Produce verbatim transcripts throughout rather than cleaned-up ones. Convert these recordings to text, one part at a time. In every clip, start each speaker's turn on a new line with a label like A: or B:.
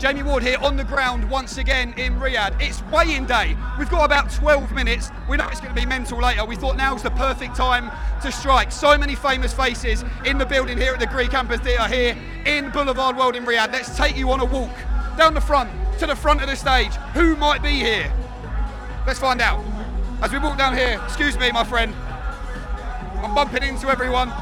A: Jamie Ward here on the ground once again in Riyadh. It's weigh-in day. We've got about twelve minutes. We know it's going to be mental later. We thought now's the perfect time to strike. So many famous faces in the building here at the Greek Amphitheatre here in Boulevard World in Riyadh. Let's take you on a walk down the front to the front of the stage. Who might be here? Let's find out. As we walk down here, excuse me, my friend. I'm bumping into everyone.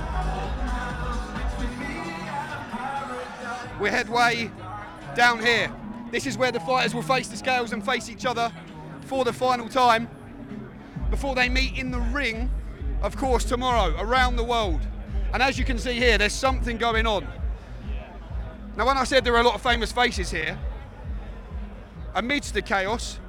A: We're headway down here. This is where the fighters will face the scales and face each other for the final time before they meet in the ring, of course, tomorrow around the world. And as you can see here, there's something going on. Now, when I said there are a lot of famous faces here, amidst the chaos,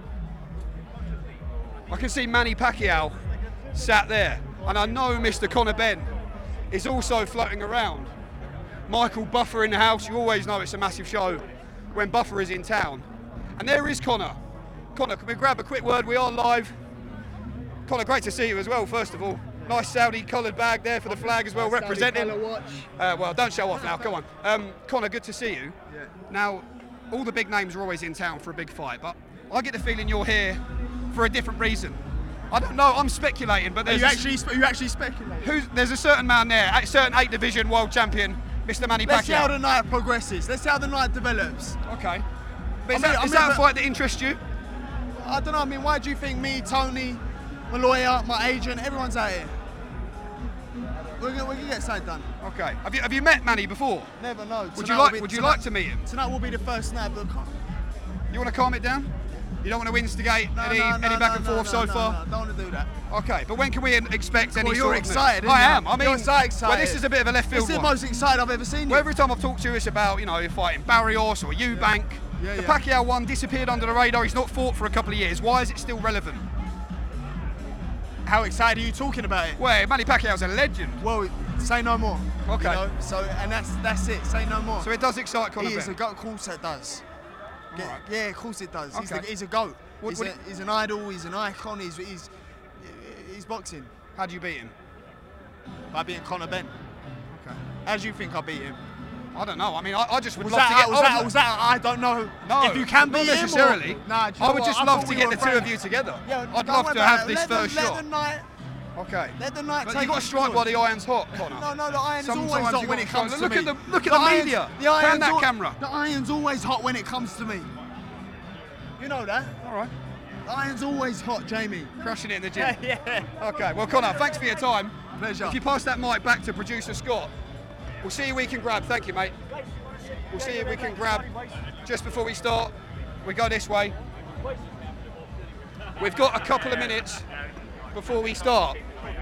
A: I can see Manny Pacquiao sat there. And I know Mister Conor Benn is also floating around. Michael Buffer in the house. You always know it's a massive show when Buffer is in town. And there is Conor. Conor, can we grab a quick word? We are live. Conor, great to see you as well, first of all. Nice Saudi coloured bag there for the flag as well, representing. Uh, well, don't show off now, come on. Um, Conor, good to see you.
B: Yeah.
A: Now, all the big names are always in town for a big fight, but I get the feeling you're here for a different reason. I don't know, I'm speculating, but there's
B: Are you actually, are you actually speculating?
A: Who's, there's a certain man there, a certain eight division world champion, Mister Manny Pacquiao.
B: Let's see how the night progresses. Let's see how the night develops.
A: Okay. But is
B: I mean,
A: that,
B: I
A: is
B: mean,
A: that a
B: but-
A: fight that interests you?
B: I don't know, I mean, why do you think me, Tony, my lawyer, my agent, everyone's out here? We're gonna, we're gonna get something done.
A: Okay. Have you have you met Manny before?
B: Never know.
A: Would
B: Tonight
A: you
B: will
A: like
B: be-
A: Would you
B: tonight-
A: like to meet him?
B: Tonight will be the first night, but can't-
A: You want to calm it down? You don't want to instigate
B: no,
A: any
B: no, no,
A: any back
B: no,
A: and
B: no,
A: forth
B: no,
A: so
B: no,
A: far?
B: No, don't want to do that.
A: Okay, but when can we expect any
B: Well,
A: sort
B: you're
A: of
B: excited,
A: I
B: aren't
A: am.
B: you?
A: I mean,
B: You're so excited.
A: well, this is a bit of a left field
B: It's the
A: one.
B: most excited I've ever seen you.
A: Well, every time I've talked to you, it's about, you know, you're fighting Barrios or Eubank.
B: Yeah,
A: the
B: yeah.
A: Pacquiao one disappeared under the radar. He's not fought for a couple of years. Why is it still relevant?
B: How excited are you talking about it?
A: Well, Manny Pacquiao's a legend.
B: Well, say no more.
A: Okay.
B: You know? So, and that's that's it. Say no more.
A: So it does excite Conor
B: He is
A: Benn.
B: a goat. Of course it does. Yeah,
A: Alright.
B: yeah, of course it does. He's,
A: Okay.
B: the, he's a goat.
A: What-
B: he's,
A: what
B: a,
A: do
B: he's an idol. He's an icon. He's he's he's boxing.
A: How do you beat him?
B: By beating Conor Benn.
A: Okay.
B: How do you think I beat him?
A: I don't know. I mean, I, I just would
B: Was
A: love
B: that,
A: to get.
B: was,
A: I
B: that,
A: would-
B: was that? I don't know.
A: No,
B: if you can
A: not
B: beat him,
A: necessarily.
B: Or, nah, do you
A: I
B: know
A: would
B: what?
A: just
B: I
A: love
B: thought
A: to
B: we
A: get
B: were
A: the two of
B: friends.
A: you together.
B: Yeah,
A: I'd
B: don't
A: love
B: worry
A: to
B: about
A: have
B: it.
A: this
B: let
A: first
B: the,
A: shot.
B: Let the night.
A: Okay.
B: Let the night
A: But
B: take
A: you've got to
B: its
A: strike
B: course.
A: while the iron's hot, Conor.
B: No, no, the iron's
A: Sometimes
B: always hot
A: you've
B: when
A: got
B: it
A: to
B: comes
A: try-
B: to
A: look
B: me.
A: at the- look at
B: The
A: the
B: iron's-
A: media.
B: the
A: Turn
B: iron's
A: that
B: al-
A: camera.
B: The iron's always hot when it comes to me. You know that.
A: All right.
B: The iron's always hot, Jamie.
A: Crushing it in the gym.
B: yeah.
A: Okay. Well, Conor, thanks for your time.
B: Pleasure.
A: If you pass that mic back to producer Scott, we'll see who we can grab. Thank you, mate. We'll see who we can grab just before we start. We go this way. We've got a couple of minutes before we start.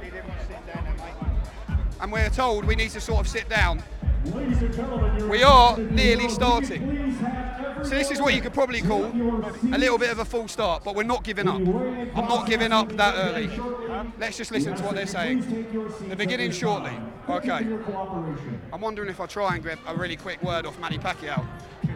A: And we're told we need to sort of sit down. We are nearly starting. So this is what you could probably call a little bit of a full start, but we're not giving up. I'm not giving up that early. Let's just listen to what they're saying. The beginning shortly. Okay. I'm wondering if I try and grab a really quick word off Manny Pacquiao.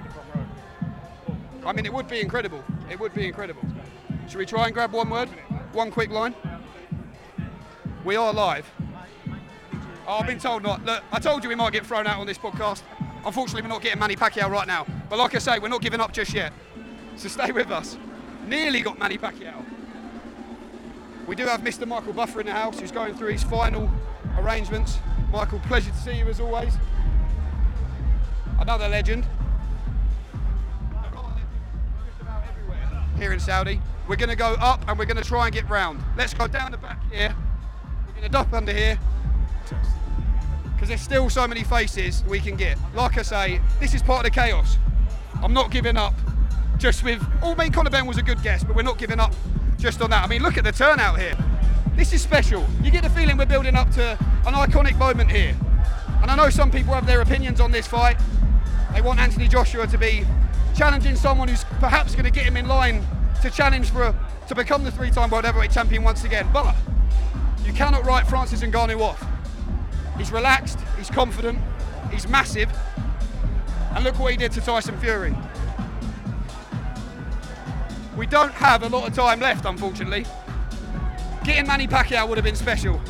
A: I mean, it would be incredible. It would be incredible. Should we try and grab one word? One quick line? We are live. Oh, I've been told not. Look, I told you we might get thrown out on this podcast. Unfortunately, we're not getting Manny Pacquiao right now. But like I say, we're not giving up just yet. So stay with us. Nearly got Manny Pacquiao. We do have Mister Michael Buffer in the house, who's going through his final arrangements. Michael, pleasure to see you as always. Another legend. Here in Saudi. We're going to go up and we're going to try and get round. Let's go down the back here. We're going to duck under here. Because there's still so many faces we can get. Like I say, this is part of the chaos. I'm not giving up just with, oh, I mean, Conor Benn was a good guess, but we're not giving up just on that. I mean, look at the turnout here. This is special. You get the feeling we're building up to an iconic moment here. And I know some people have their opinions on this fight. They want Anthony Joshua to be challenging someone who's perhaps going to get him in line to challenge for a, to become the three-time world heavyweight champion once again. But you cannot write Francis Ngannou off. He's relaxed, he's confident, he's massive, and look what he did to Tyson Fury. We don't have a lot of time left, unfortunately. Getting Manny Pacquiao would have been special.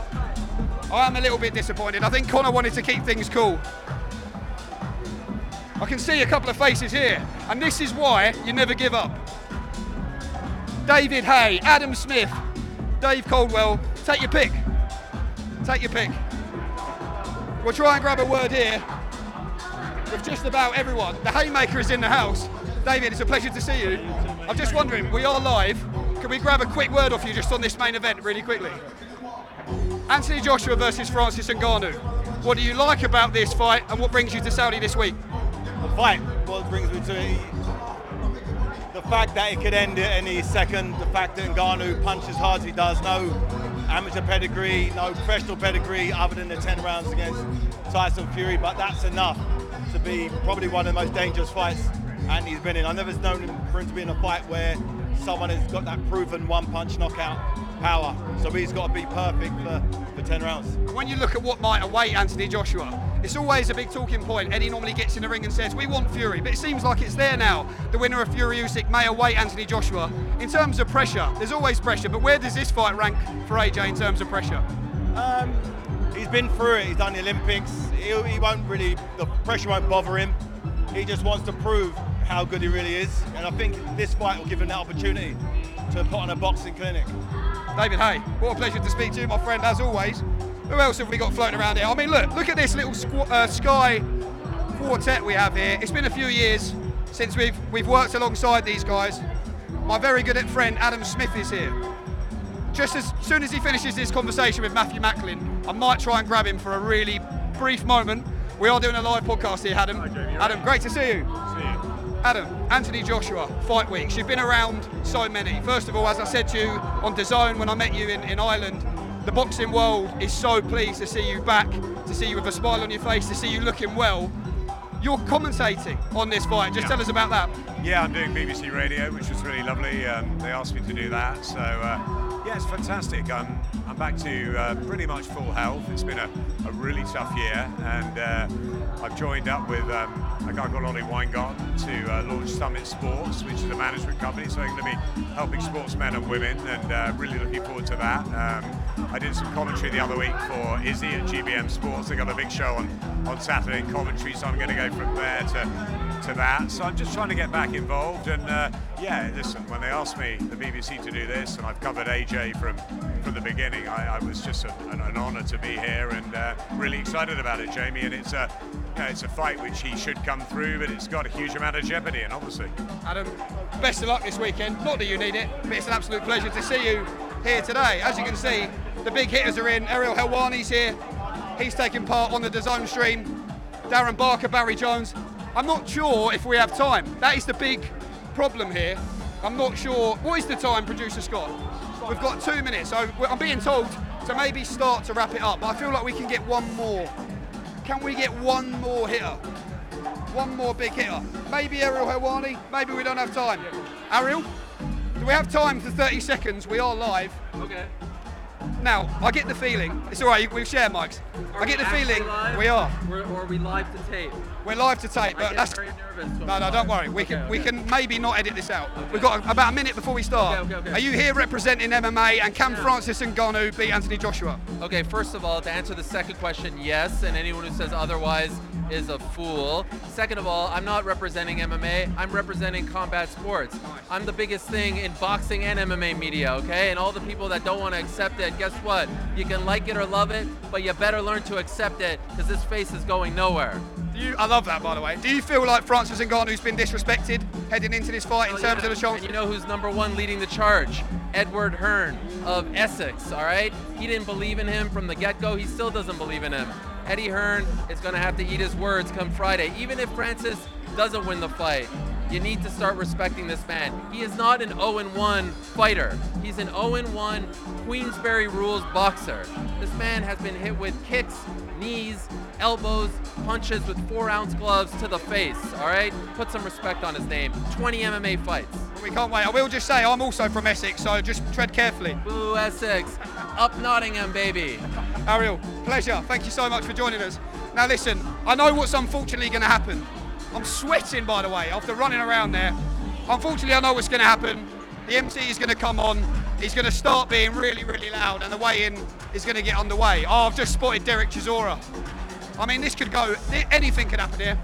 A: I am a little bit disappointed. I think Conor wanted to keep things cool. I can see a couple of faces here, and this is why you never give up. David Haye, Adam Smith, Dave Coldwell, take your pick. Take your pick. We'll try and grab a word here with just about everyone. The Haymaker is in the house. David, it's a pleasure to see you. I'm just wondering, we are live. Can we grab a quick word off you just on this main event really quickly? Anthony Joshua versus Francis Ngannou. What do you like about this fight, and what brings you to Saudi this week?
C: The fight, what brings me to it, the fact that it could end at any second, the fact that Ngannou punches hard as he does, no amateur pedigree, no professional pedigree other than the ten rounds against Tyson Fury, but that's enough to be probably one of the most dangerous fights Anthony's been in. I've never known him for him to be in a fight where someone has got that proven one-punch knockout power, so he's got to be perfect for, for ten rounds.
A: When you look at what might await Anthony Joshua, it's always a big talking point. Eddie normally gets in the ring and says, we want Fury, but it seems like it's there now. The winner of Fury Usyk may await Anthony Joshua. In terms of pressure, there's always pressure, but where does this fight rank for A J in terms of pressure?
C: Um, he's been through it, he's done the Olympics, he, he won't really, the pressure won't bother him. He just wants to prove how good he really is, and I think this fight will give him that opportunity to put on a boxing clinic.
A: David Haye, what a pleasure to speak to you, my friend, as always. Who else have we got floating around here? I mean, look, look at this little squ uh, Sky quartet we have here. It's been a few years since we've we've worked alongside these guys. My very good friend Adam Smith is here. Just as soon as he finishes this conversation with Matthew Macklin, I might try and grab him for a really brief moment. We are doing a live podcast here, Adam. Hi, Jamie, Adam, right? Great to see you.
D: See you.
A: Adam, Anthony Joshua, Fight Weeks. You've been around so many. First of all, as I said to you on DAZN when I met you in, in Ireland, the boxing world is so pleased to see you back, to see you with a smile on your face, to see you looking well. You're commentating on this fight. Just
D: yeah.
A: tell us about that.
D: Yeah, I'm doing B B C Radio, which was really lovely. Um, they asked me to do that, so uh, yeah, it's fantastic. I'm I'm back to uh, pretty much full health. It's been a, a really tough year, and uh, I've joined up with um, a guy called Ollie Weingarten to uh, launch Summit Sports, which is a management company. So I'm going to be helping sportsmen and women, and uh, really looking forward to that. Um, I did some commentary the other week for Izzy at G B M Sports. They got a big show on, on Saturday in commentary, so I'm going to go from there to to that. So I'm just trying to get back involved, and uh, yeah, listen, when they asked me, the B B C, to do this, and I've covered A J from from the beginning, I, I was just a, an, an honour to be here, and uh, really excited about it, Jamie. And it's a you know, it's a fight which he should come through, but it's got a huge amount of jeopardy, and obviously.
A: Adam, best of luck this weekend. Not that you need it, but it's an absolute pleasure to see you here today. As you can see, the big hitters are in. Ariel Helwani's here. He's taking part on the DAZN stream. Darren Barker, Barry Jones. I'm not sure if we have time. That is the big problem here. I'm not sure. What is the time, producer Scott? We've got two minutes, so I'm being told to maybe start to wrap it up. But I feel like we can get one more. Can we get one more hitter? One more big hitter. Maybe Ariel Helwani, maybe we don't have time. Ariel, do we have time for thirty seconds? We are live.
E: Okay.
A: Now, I get the feeling, it's all right, we share mics.
E: Are
A: I get
E: we
A: the feeling,
E: live?
A: we are.
E: We're, or are we live to tape?
A: We're live to tape,
E: I
A: but
E: get
A: that's,
E: very nervous. when
A: no,
E: we're
A: no,
E: live.
A: don't worry. We
E: Okay,
A: can we
E: okay.
A: can maybe not edit this out. We've got about a minute before we start.
E: Okay, okay, okay.
A: Are you here representing M M A, and can
E: Yeah.
A: Francis Ngannou beat Anthony Joshua?
E: Okay, first of all, to answer the second question, yes, and anyone who says otherwise is a fool. Second of all, I'm not representing M M A, I'm representing combat sports. I'm the biggest thing in boxing and M M A media, okay? And all the people that don't want to accept it, guess what? You can like it or love it, but you better learn to accept it, because this face is going nowhere.
A: Do you, I love that, by the way. Do you feel like Francis Ngannou's been disrespected heading into this fight in
E: Hell
A: terms
E: yeah.
A: of the chance?
E: And you know who's number one leading the charge? Edward Hearn of Essex, all right? He didn't believe in him from the get-go. He still doesn't believe in him. Eddie Hearn is going to have to eat his words come Friday. Even if Francis doesn't win the fight, you need to start respecting this man. He is not an oh and one fighter. He's an oh and one Queensberry rules boxer. This man has been hit with kicks, knees, elbows, punches with four ounce gloves to the face, all right? Put some respect on his name. twenty M M A fights.
A: We can't wait. I will just say I'm also from Essex, so just tread carefully.
E: Boo Essex, up Nottingham, baby.
A: Ariel, pleasure. Thank you so much for joining us. Now listen, I know what's unfortunately going to happen. I'm sweating, by the way, after running around there. Unfortunately, I know what's going to happen. The M C is going to come on. He's going to start being really, really loud, and the weigh-in is going to get underway. Oh, I've just spotted Derek Chisora. I mean, this could go, anything could happen here.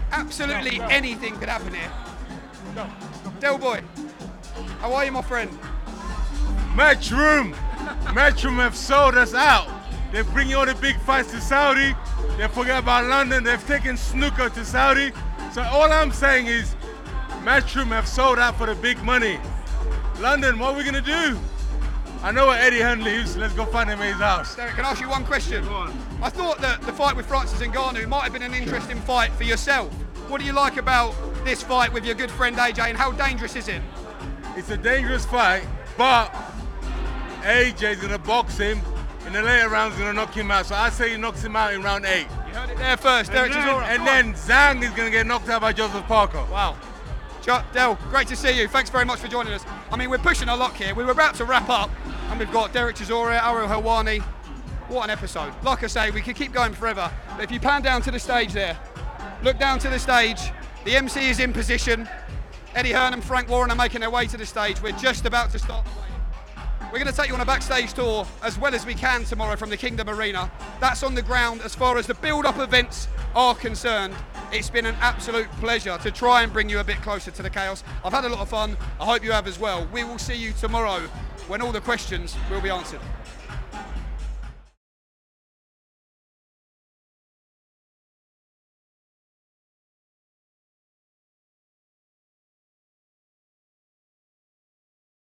A: Absolutely anything could happen here. Del Boy, how are you, my friend?
F: Matchroom, Matchroom have sold us out. They bring all the big fights to Saudi. They forget about London. They've taken snooker to Saudi. So all I'm saying is, Matchroom have sold out for the big money. London, what are we gonna do? I know where Eddie Hearn lives. Let's go find him at his house.
A: Derek, can I ask you one question?
F: Go on.
A: I thought that the fight with Francis Ngannou might have been an interesting fight for yourself. What do you like about this fight with your good friend A J, and how dangerous is it?
F: It's a dangerous fight, but A J's gonna box him. In the later rounds, he's gonna knock him out. So I say he knocks him out in round eight.
A: You heard it there first, Derek
F: And,
A: Chisora.
F: then, and then Zhang is gonna get knocked out by Joseph Parker.
A: Wow. Chuck, Del, great to see you. Thanks very much for joining us. I mean, we're pushing a lot here. We were about to wrap up, and we've got Derek Chisora, Ariel Helwani. What an episode. Like I say, we could keep going forever. But if you pan down to the stage there, look down to the stage. The M C is in position. Eddie Hearn and Frank Warren are making their way to the stage. We're just about to start the weigh-in. We're going to take you on a backstage tour as well as we can tomorrow from the Kingdom Arena. That's on the ground as far as the build-up events are concerned. It's been an absolute pleasure to try and bring you a bit closer to the chaos. I've had a lot of fun. I hope you have as well. We will see you tomorrow when all the questions will be answered.